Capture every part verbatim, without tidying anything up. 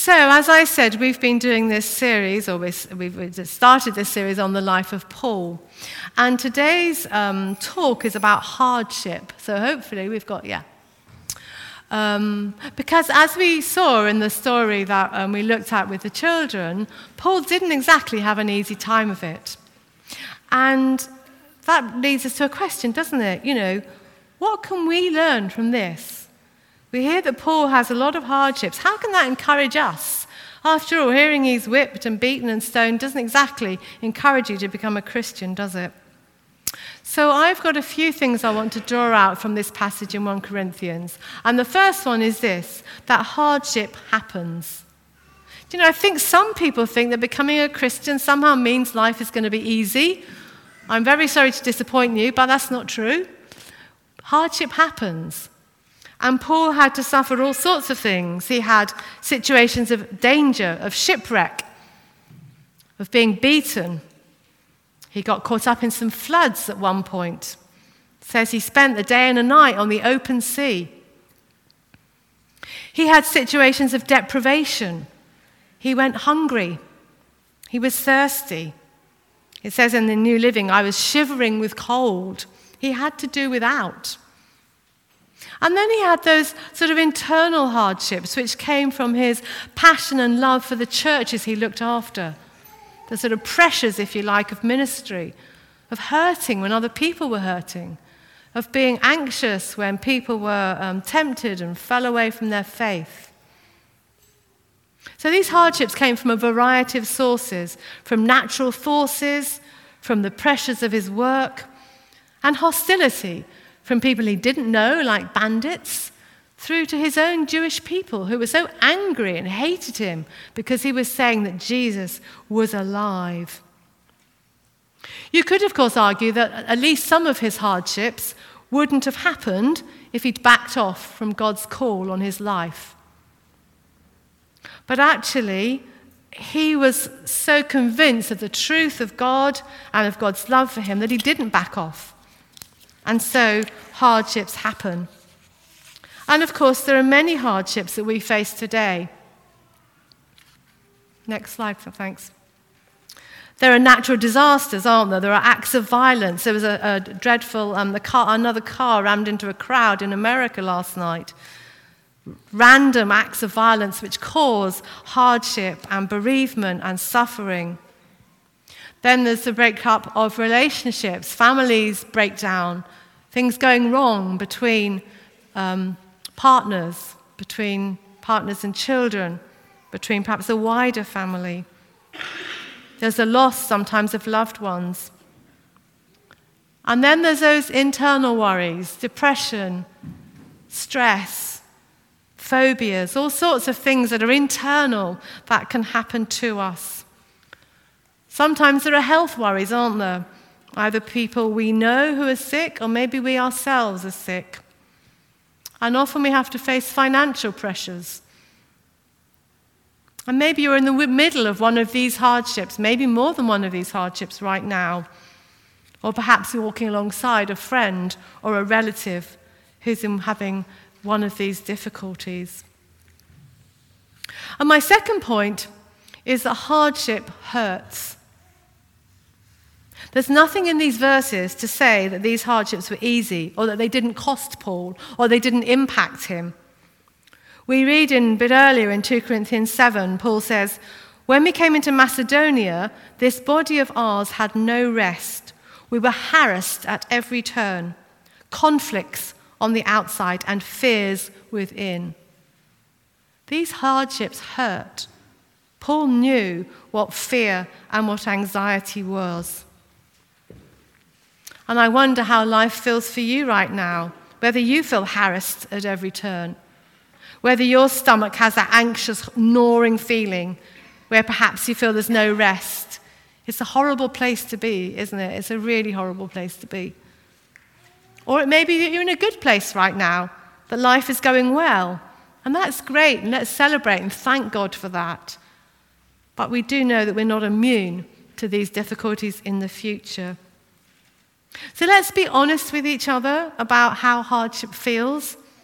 So, as I said, we've been doing this series, or we've started this series on the life of Paul. And today's um, talk is about hardship. So hopefully we've got, yeah. Um, because as we saw in the story that um, we looked at with the children, Paul didn't exactly have an easy time of it. And that leads us to a question, doesn't it? You know, what can we learn from this? We hear that Paul has a lot of hardships. How can that encourage us? After all, hearing he's whipped and beaten and stoned doesn't exactly encourage you to become a Christian, does it? So I've got a few things I want to draw out from this passage in First Corinthians. And the first one is this, that hardship happens. Do you know, I think some people think that becoming a Christian somehow means life is going to be easy. I'm very sorry to disappoint you, but that's not true. Hardship happens. And Paul had to suffer all sorts of things. He had situations of danger, of shipwreck, of being beaten. He got caught up in some floods at one point. It says he spent a day and a night on the open sea. He had situations of deprivation. He went hungry. He was thirsty. It says in the New Living, I was shivering with cold. He had to do without. And then he had those sort of internal hardships which came from his passion and love for the churches he looked after. The sort of pressures, if you like, of ministry, of hurting when other people were hurting, of being anxious when people were um, tempted and fell away from their faith. So these hardships came from a variety of sources, from natural forces, from the pressures of his work, and hostility from people he didn't know, like bandits, through to his own Jewish people who were so angry and hated him because he was saying that Jesus was alive. You could, of course, argue that at least some of his hardships wouldn't have happened if he'd backed off from God's call on his life. But actually, he was so convinced of the truth of God and of God's love for him that he didn't back off. And so hardships happen. And of course, there are many hardships that we face today. Next slide, thanks. There are natural disasters, aren't there? There are acts of violence. There was a, a dreadful, um, the car, another car rammed into a crowd in America last night. Random acts of violence which cause hardship and bereavement and suffering. Then there's the breakup of relationships. Families break down. Things going wrong between um, partners, between partners and children, between perhaps a wider family. There's a loss sometimes of loved ones. And then there's those internal worries, depression, stress, phobias, all sorts of things that are internal that can happen to us. Sometimes there are health worries, aren't there? Either people we know who are sick, or maybe we ourselves are sick. And often we have to face financial pressures. And maybe you're in the middle of one of these hardships, maybe more than one of these hardships right now. Or perhaps you're walking alongside a friend or a relative who's having one of these difficulties. And my second point is that hardship hurts. There's nothing in these verses to say that these hardships were easy, or that they didn't cost Paul, or they didn't impact him. We read in a bit earlier in Second Corinthians seven, Paul says, when we came into Macedonia, this body of ours had no rest. We were harassed at every turn, conflicts on the outside and fears within. These hardships hurt. Paul knew what fear and what anxiety was. And I wonder how life feels for you right now, whether you feel harassed at every turn, whether your stomach has that anxious, gnawing feeling where perhaps you feel there's no rest. It's a horrible place to be, isn't it? It's a really horrible place to be. Or it may be that you're in a good place right now, that life is going well, and that's great, and let's celebrate and thank God for that. But we do know that we're not immune to these difficulties in the future. So let's be honest with each other about how hardship feels,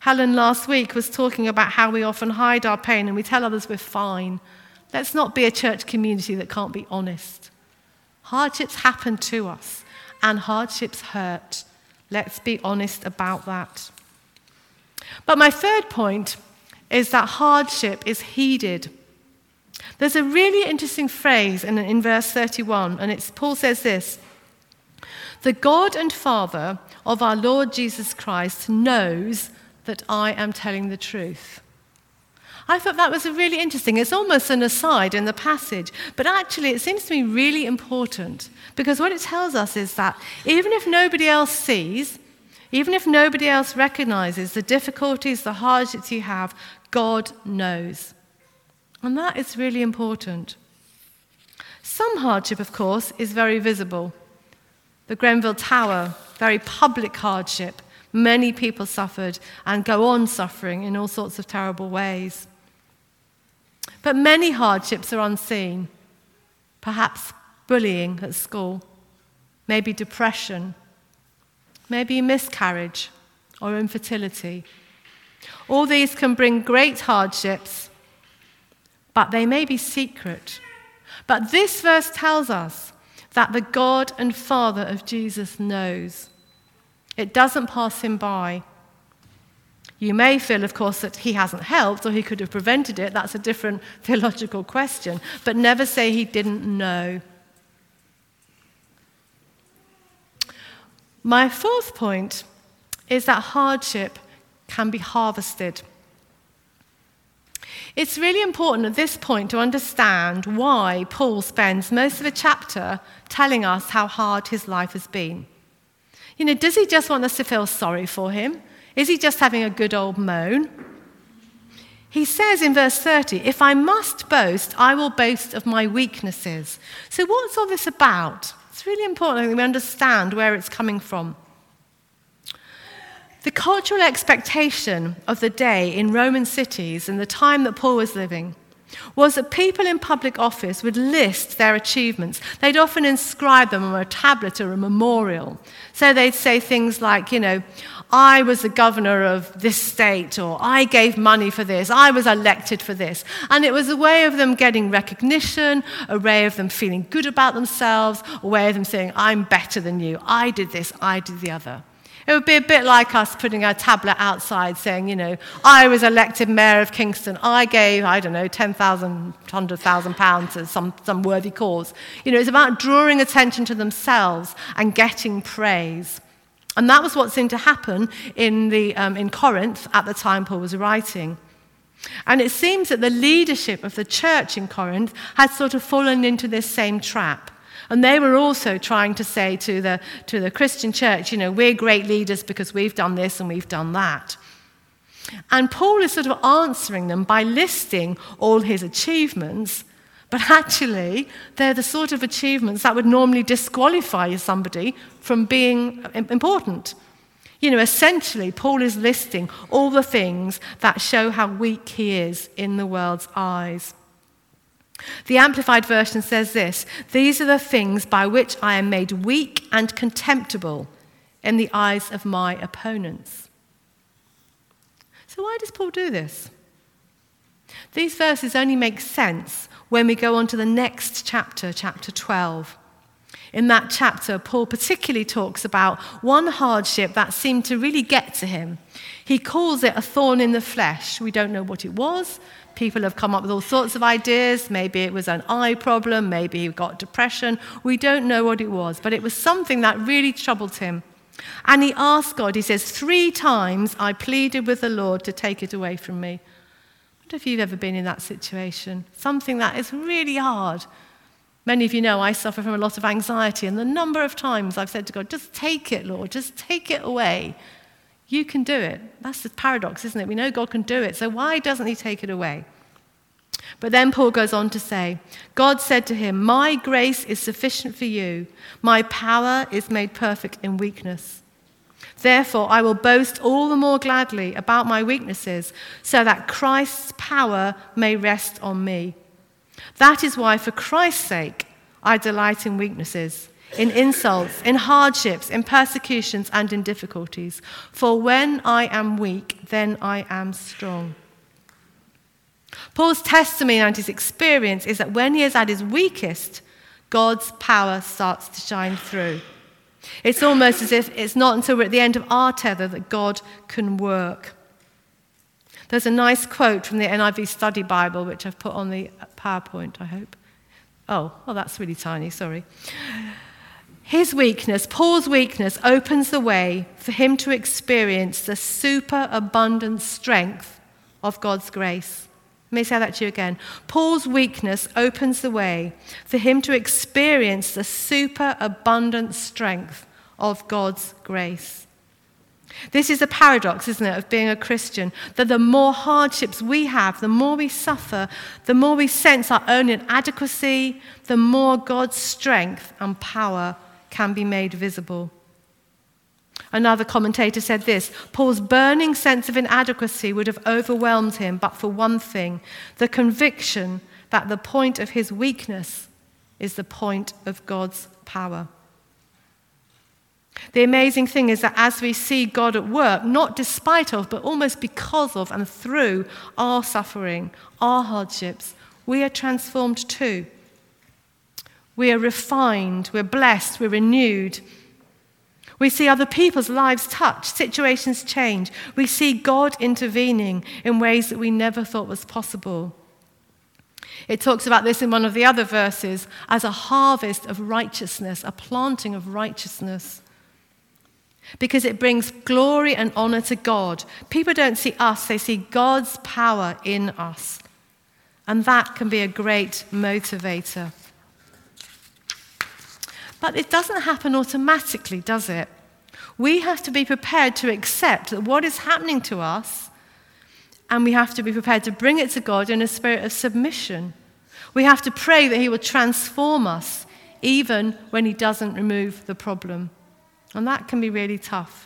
Helen last week was talking about how we often hide our pain and we tell others we're fine. Let's not be a church community that can't be honest. Hardships happen to us, and hardships hurt. Let's be honest about that. But my third point is that hardship is heeded. There's a really interesting phrase in, in verse thirty-one, and it's, Paul says this: "The God and Father of our Lord Jesus Christ knows that I am telling the truth." I thought that was a really interesting. It's almost an aside in the passage, but actually it seems to me really important, because what it tells us is that even if nobody else sees, even if nobody else recognizes the difficulties, the hardships you have, God knows. And that is really important. Some hardship, of course, is very visible. The Grenfell Tower, very public hardship. Many people suffered and go on suffering in all sorts of terrible ways. But many hardships are unseen. Perhaps bullying at school, maybe depression, maybe miscarriage or infertility. All these can bring great hardships, but they may be secret. But this verse tells us that the God and Father of Jesus knows. It doesn't pass him by. You may feel, of course, that he hasn't helped or he could have prevented it. That's a different theological question. But never say he didn't know. My fourth point is that hardship can be harvested. It's really important at this point to understand why Paul spends most of the chapter telling us how hard his life has been. You know, does he just want us to feel sorry for him? Is he just having a good old moan? He says in verse thirty, "If I must boast, I will boast of my weaknesses." So what's all this about? It's really important that we understand where it's coming from. The cultural expectation of the day in Roman cities and the time that Paul was living was that people in public office would list their achievements. They'd often inscribe them on a tablet or a memorial. So they'd say things like, you know, "I was the governor of this state," or "I gave money for this," "I was elected for this." And it was a way of them getting recognition, a way of them feeling good about themselves, a way of them saying, "I'm better than you. I did this, I did the other." It would be a bit like us putting a tablet outside saying, you know, "I was elected mayor of Kingston. I gave, I don't know, ten thousand, one hundred thousand pounds to some, some worthy cause." You know, it's about drawing attention to themselves and getting praise. And that was what seemed to happen in, the, um, in Corinth at the time Paul was writing. And it seems that the leadership of the church in Corinth had sort of fallen into this same trap. And they were also trying to say to the, to the Christian church, you know, "We're great leaders because we've done this and we've done that." And Paul is sort of answering them by listing all his achievements, but actually they're the sort of achievements that would normally disqualify somebody from being important. You know, essentially, Paul is listing all the things that show how weak he is in the world's eyes. The Amplified Version says this: "These are the things by which I am made weak and contemptible in the eyes of my opponents." So why does Paul do this? These verses only make sense when we go on to the next chapter, chapter twelve. In that chapter, Paul particularly talks about one hardship that seemed to really get to him. He calls it a thorn in the flesh. We don't know what it was. People have come up with all sorts of ideas. Maybe it was an eye problem. Maybe he got depression. We don't know what it was, but it was something that really troubled him. And he asked God, he says, "Three times I pleaded with the Lord to take it away from me." I wonder if you've ever been in that situation. Something that is really hard. Many of you know I suffer from a lot of anxiety, and the number of times I've said to God, "Just take it, Lord, just take it away. You can do it." That's the paradox, isn't it? We know God can do it, so why doesn't he take it away? But then Paul goes on to say, God said to him, "My grace is sufficient for you. My power is made perfect in weakness. Therefore, I will boast all the more gladly about my weaknesses, so that Christ's power may rest on me. That is why, for Christ's sake, I delight in weaknesses, in insults, in hardships, in persecutions, and in difficulties. For when I am weak, then I am strong. Paul's testimony and his experience is that when he is at his weakest, God's power starts to shine through. It's almost as if it's not until we're at the end of our tether that God can work. There's a nice quote from the N I V Study Bible, which I've put on the PowerPoint, I hope. Oh, oh, that's really tiny, sorry. His weakness, Paul's weakness, opens the way for him to experience the superabundant strength of God's grace. Let me say that to you again. Paul's weakness opens the way for him to experience the superabundant strength of God's grace. This is a paradox, isn't it, of being a Christian, that the more hardships we have, the more we suffer, the more we sense our own inadequacy, the more God's strength and power can be made visible. Another commentator said this: Paul's burning sense of inadequacy would have overwhelmed him, but for one thing, the conviction that the point of his weakness is the point of God's power. The amazing thing is that as we see God at work, not despite of, but almost because of and through our suffering, our hardships, we are transformed too. We are refined, we're blessed, we're renewed. We see other people's lives touched, situations change. We see God intervening in ways that we never thought was possible. It talks about this in one of the other verses as a harvest of righteousness, a planting of righteousness. Because it brings glory and honor to God. People don't see us, they see God's power in us. And that can be a great motivator. But it doesn't happen automatically, does it? We have to be prepared to accept that what is happening to us, and we have to be prepared to bring it to God in a spirit of submission. We have to pray that he will transform us, even when he doesn't remove the problem. And that can be really tough.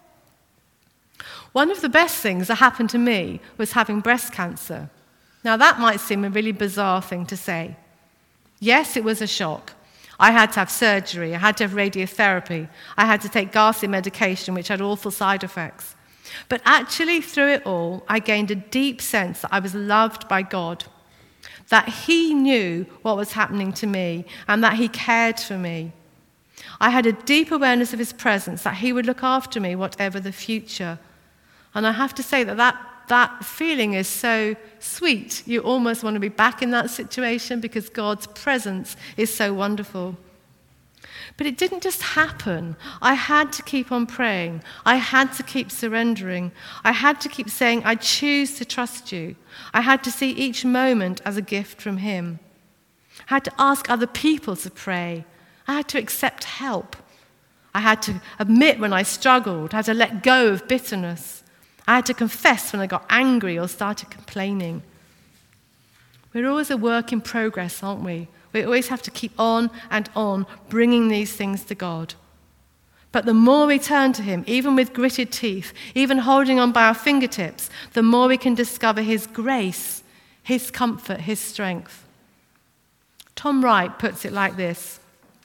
One of the best things that happened to me was having breast cancer. Now, that might seem a really bizarre thing to say. Yes, it was a shock. I had to have surgery, I had to have radiotherapy, I had to take ghastly medication which had awful side effects. But actually, through it all, I gained a deep sense that I was loved by God, that he knew what was happening to me, and that he cared for me. I had a deep awareness of his presence, that he would look after me, whatever the future. And I have to say that that, that feeling is so sweet. You almost want to be back in that situation because God's presence is so wonderful. But it didn't just happen. I had to keep on praying. I had to keep surrendering. I had to keep saying, I choose to trust you. I had to see each moment as a gift from him. I had to ask other people to pray. I had to accept help. I had to admit when I struggled. I had to let go of bitterness. I had to confess when I got angry or started complaining. We're always a work in progress, aren't we? We always have to keep on and on bringing these things to God. But the more we turn to him, even with gritted teeth, even holding on by our fingertips, the more we can discover his grace, his comfort, his strength. Tom Wright puts it like this: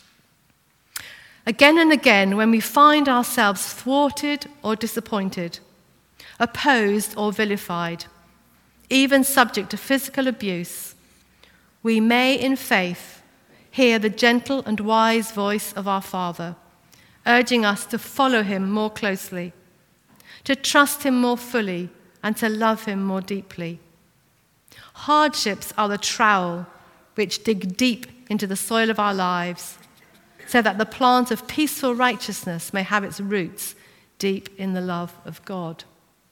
again and again, when we find ourselves thwarted or disappointed, opposed or vilified, even subject to physical abuse, we may, in faith, hear the gentle and wise voice of our Father, urging us to follow him more closely, to trust him more fully, and to love him more deeply. Hardships are the trowel which dig deep into the soil of our lives, so that the plant of peaceful righteousness may have its roots deep in the love of God.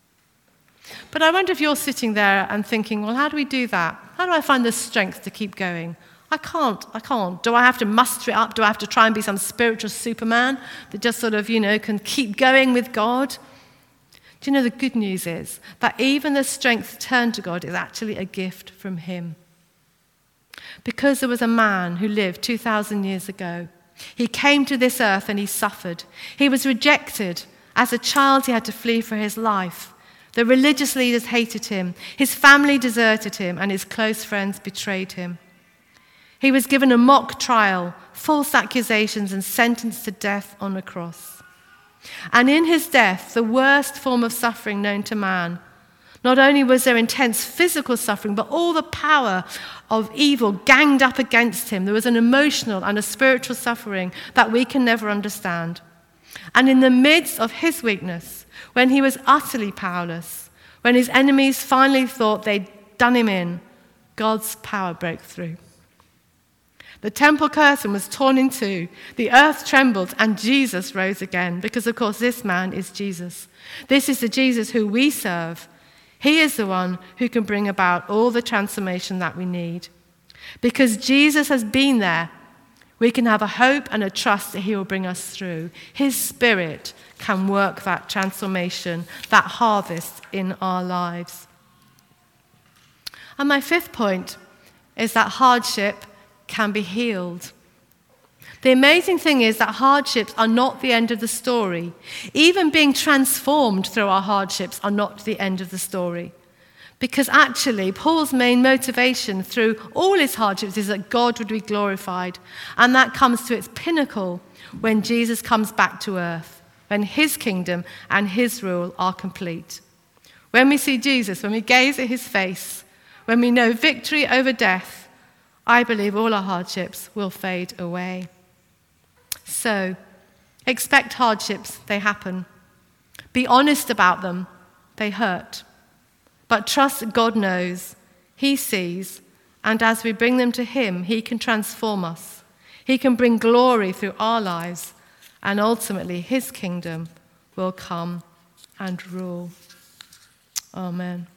But I wonder if you're sitting there and thinking, well, how do we do that? How do I find the strength to keep going? I can't, I can't. Do I have to muster it up? Do I have to try and be some spiritual Superman that just sort of, you know, can keep going with God? Do you know the good news is that even the strength to turn to God is actually a gift from him. Because there was a man who lived two thousand years ago. He came to this earth and he suffered. He was rejected. As a child, he had to flee for his life. The religious leaders hated him. His family deserted him, and his close friends betrayed him. He was given a mock trial, false accusations, and sentenced to death on a cross. And in his death, the worst form of suffering known to man, not only was there intense physical suffering, but all the power of evil ganged up against him. There was an emotional and a spiritual suffering that we can never understand. And in the midst of his weakness, when he was utterly powerless, when his enemies finally thought they'd done him in, God's power broke through. The temple curtain was torn in two, the earth trembled, and Jesus rose again, because of course this man is Jesus. This is the Jesus who we serve. He is the one who can bring about all the transformation that we need. Because Jesus has been there, we can have a hope and a trust that he will bring us through. His Spirit can work that transformation, that harvest in our lives. And my fifth point is that hardship can be healed. The amazing thing is that hardships are not the end of the story. Even being transformed through our hardships are not the end of the story. Because actually, Paul's main motivation through all his hardships is that God would be glorified. And that comes to its pinnacle when Jesus comes back to earth, when his kingdom and his rule are complete. When we see Jesus, when we gaze at his face, when we know victory over death, I believe all our hardships will fade away. So, expect hardships, they happen. Be honest about them, they hurt. But trust that God knows, he sees, and as we bring them to him, he can transform us. He can bring glory through our lives, and ultimately his kingdom will come and rule. Amen.